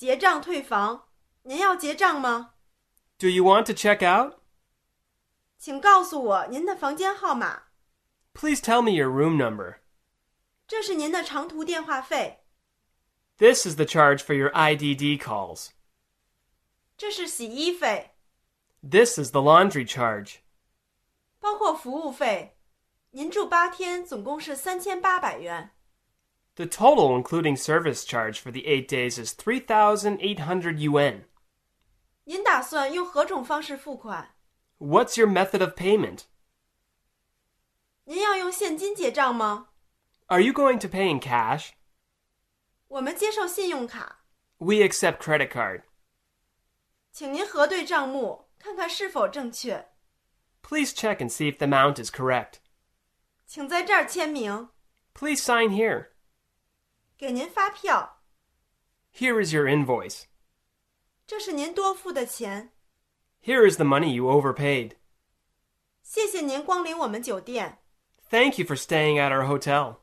结账退房，您要结账吗？ Do you want to check out? 请告诉我您的房间号码。 Please tell me your room number. 这是您的长途电话费。 This is the charge for your IDD calls. 这是洗衣费， This is the laundry charge. 包括服务费。您住8天，总共是3800元。 The total including service charge for the 8 days is 3,800 yuan. 您打算用何种方式付款？ What's your method of payment? 您要用现金结账吗？ Are you going to pay in cash? 我们接受信用卡。 We accept credit card. 请您核对账目，看看是否正确。 Please check and see if the amount is correct. 请在这儿签名。 Please sign here. 给您发票。 Here is your invoice. 这是您多付的钱。 Here is the money you overpaid. 谢谢您光临我们酒店。 Thank you for staying at our hotel.